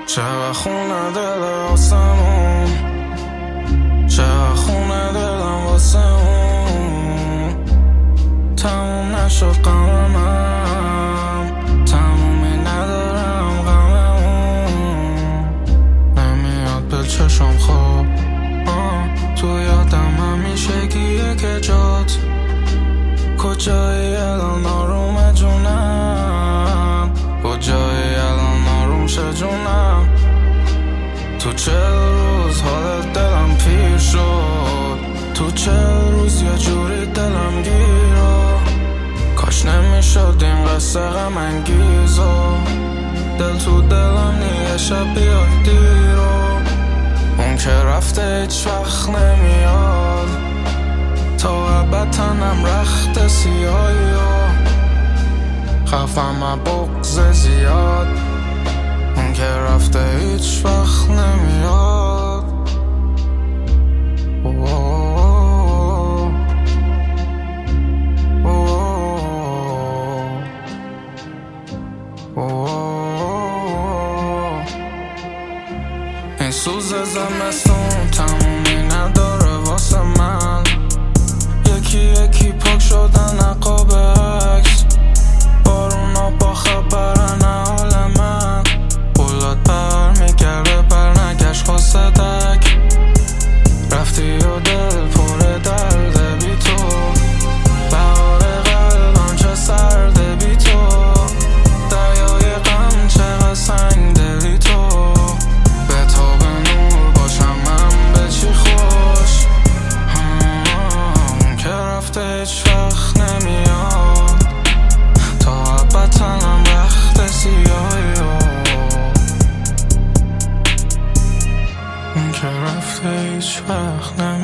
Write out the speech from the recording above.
چقدر خونه دل واسمون، چقدر خونه دلم واسمون. تموم نشد غمم، تمومی ندارم غممون. نمیاد به چشم خواب، تو یادم همیشه گیه که جات کجایی الان آروم جونم، کجایی الان آروم شه جونم. تو 40 روز حالت دلم پیر شد، تو 40 روز یه جوری دلم گیرو. کاش نمیشد این قصه غم انگیزو، دل تو دلم نیه شب بیای دیرو. اون که رفته هیچ وقت نمیاد، تا ابد تنم رخت سیاهی و خفم بغض زیاد. اون که رفته هیچ وقت نمیاد. این سوز زمستون تمومی نداره واسه من، یکی یکی پاک شدن عقاب عکس. بارونا با خبرن حال من، بولاد بر میگرده بر نگشت خواسته دک. رفتی و دل پر درده بی تو، بهار قلبم چه سرده بی تو. دریای غم چقدر سنگ دلی تو، به تو به نور باشم من به چی خوش. که رفته هیچ وقت نمیاد، تا ابد تنم رخت سیاهی و اون که رفته هیچ وقت نمیاد.